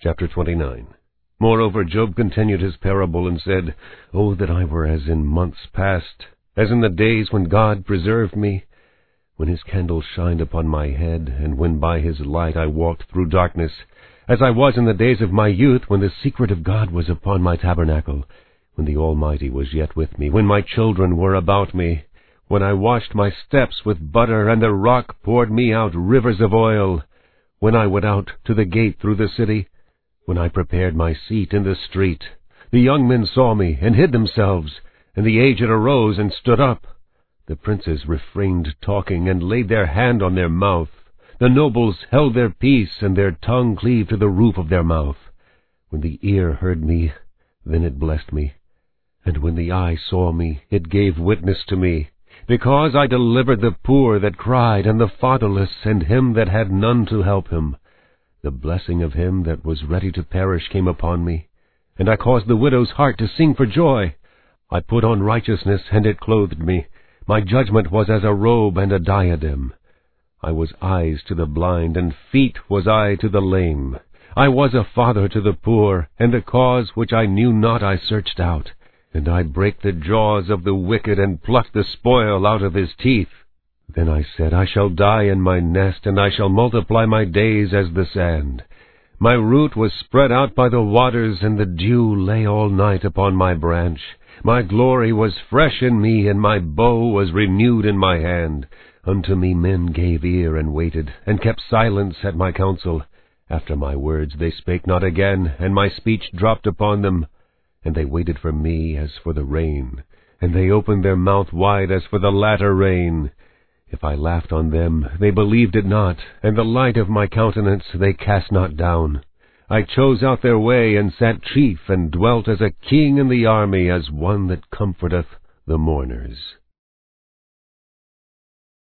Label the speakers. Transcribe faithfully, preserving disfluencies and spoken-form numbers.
Speaker 1: Chapter twenty-nine. Moreover, Job continued his parable and said, O that I were as in months past, as in the days when God preserved me, when his candle shined upon my head, and when by his light I walked through darkness, as I was in the days of my youth, when the secret of God was upon my tabernacle, when the Almighty was yet with me, when my children were about me, when I washed my steps with butter, and the rock poured me out rivers of oil, when I went out to the gate through the city, when I prepared my seat in the street. The young men saw me, and hid themselves, and the aged arose and stood up. The princes refrained talking, and laid their hand on their mouth. The nobles held their peace, and their tongue cleaved to the roof of their mouth. When the ear heard me, then it blessed me, and when the eye saw me, it gave witness to me, because I delivered the poor that cried, and the fatherless, and him that had none to help him. The blessing of him that was ready to perish came upon me, and I caused the widow's heart to sing for joy. I put on righteousness, and it clothed me. My judgment was as a robe and a diadem. I was eyes to the blind, and feet was I to the lame. I was a father to the poor, and the cause which I knew not I searched out. And I brake the jaws of the wicked, and plucked the spoil out of his teeth. Then I said, I shall die in my nest, and I shall multiply my days as the sand. My root was spread out by the waters, and the dew lay all night upon my branch. My glory was fresh in me, and my bow was renewed in my hand. Unto me men gave ear and waited, and kept silence at my counsel. After my words they spake not again, and my speech dropped upon them. And they waited for me as for the rain, and they opened their mouth wide as for the latter rain. If I laughed on them, they believed it not, and the light of my countenance they cast not down. I chose out their way, and sat chief, and dwelt as a king in the army, as one that comforteth the mourners.